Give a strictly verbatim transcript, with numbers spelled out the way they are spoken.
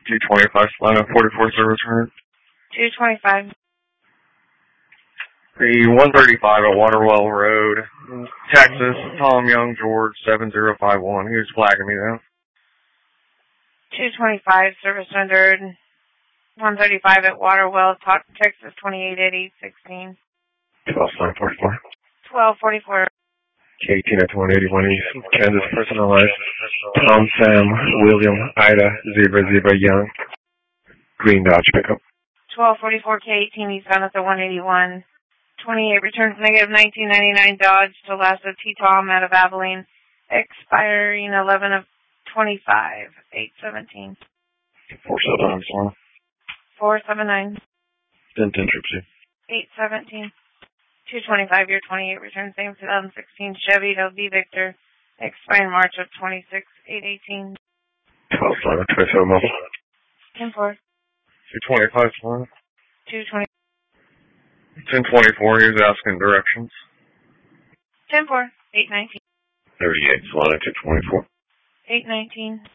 two twenty-five, Solano, forty-four service runner. two twenty-five. The one thirty-five at Waterwell Road, Texas, Tom Young, George, seven zero five one. He was flagging me though. two twenty-five, service rendered. one thirty-five at Waterwell, Texas, twenty-eight eighty, sixteen. twelve nine forty-four. twelve forty-four. K eighteen at one eighty-one East, Kansas, personalized. Tom, Sam, William, Ida, Zebra, Zebra, Young. Green Dodge pickup. twelve forty-four K eighteen eastbound at the one eighty-one. twenty-eight returns negative nineteen ninety-nine Dodge to Lasso T-Tom out of Abilene. Expiring eleven of twenty-five. eight seventeen. four seven nine, Solano. four seven nine. ten ten Tripsy. eight seventeen. two twenty-five, year twenty-eight, return same twenty sixteen Chevy L V Victor, expiring March of twenty-six, eight eighteen. twelve Solano, twenty-seven mobile. ten four. two twenty-five, Solano. two twenty. ten twenty-four, he was asking directions. ten four. eight nineteen. thirty-eight, Solano, two twenty-four. eight nineteen.